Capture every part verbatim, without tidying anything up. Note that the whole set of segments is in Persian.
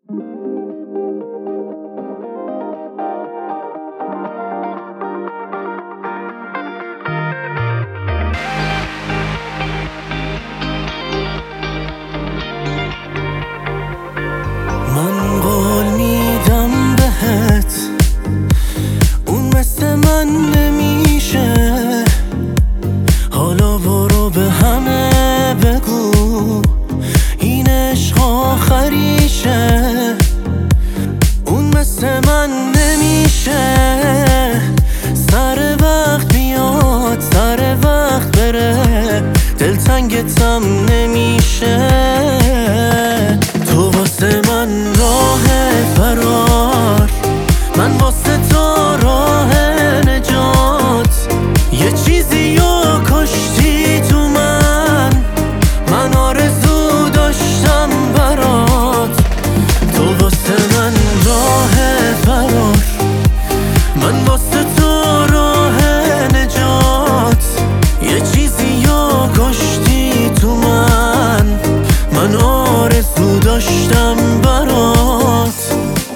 من قول میدم بهت اون مثل من نمیشه. حالا برو به همه بگو این عشق آخریشه. اون مثل من نمیشه. سر وقت بیاد سر وقت بره، دلتنگتم نمیشه. تو واسه من راه فرار، من واسه تو راه نجات. یه چیزی رو کشتی تو من، من آرزو داشتم برات. تو واسه من راه فرار، من واسه تو راه نجات. یه چیزی رو کشتی تو من، من آرزو داشتم برات.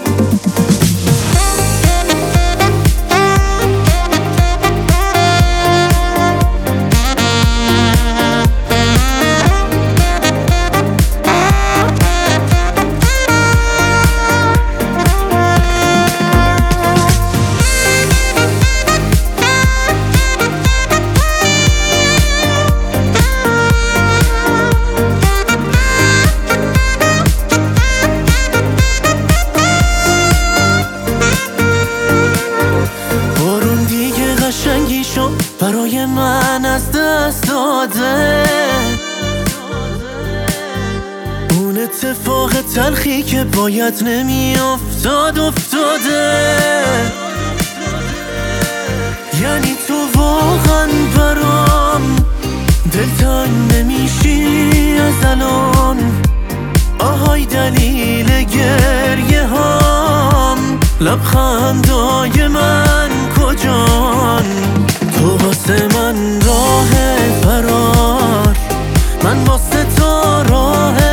قشنگی شو برای من از دست داده. اون اتفاق تلخی که باید نمیافتاد افتاده. یعنی تو واقعا برام دلتنگ نمیشی از الان. آهای دلیل گریه هام، لبخندای من کجان؟ تو واسه من راه فرار، من واسه تو راه